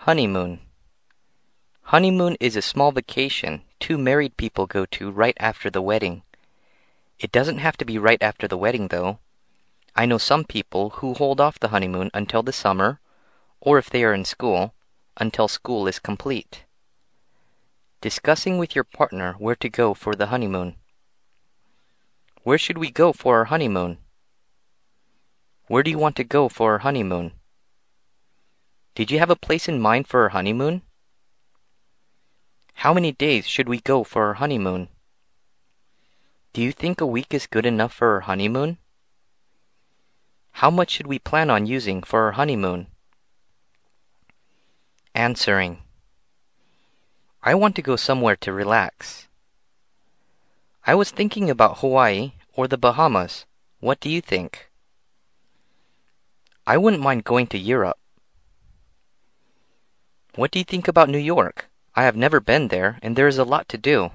Honeymoon. Honeymoon is a small vacation two married people go to right after the wedding. It doesn't have to be right after the wedding, though. I know some people who hold off the honeymoon until the summer, or if they are in school, until school is complete. Discussing with your partner where to go for the honeymoon. Where should we go for our honeymoon? Where do you want to go for our honeymoon? Did you have a place in mind for our honeymoon? How many days should we go for our honeymoon? Do you think a week is good enough for our honeymoon? How much should we plan on using for our honeymoon? Answering. I want to go somewhere to relax. I was thinking about Hawaii or the Bahamas. What do you think? I wouldn't mind going to Europe. What do you think about New York? I have never been there, and there is a lot to do.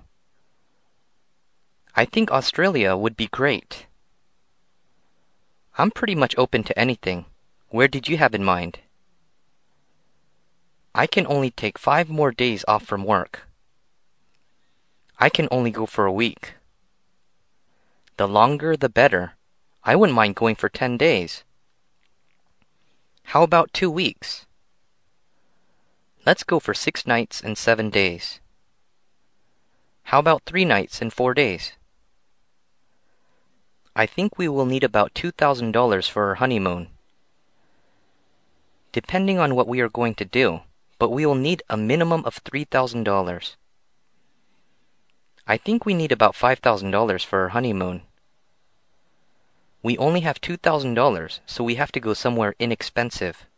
I think Australia would be great. I'm pretty much open to anything. Where did you have in mind? I can only take 5 more days off from work. I can only go for a week. The longer, the better. I wouldn't mind going for 10 days. How about 2 weeks? Let's go for 6 nights and 7 days. How about 3 nights and 4 days? I think we will need about $2,000 for our honeymoon. Depending on what we are going to do, but we will need a minimum of $3,000. I think we need about $5,000 for our honeymoon. We only have $2,000, so we have to go somewhere inexpensive.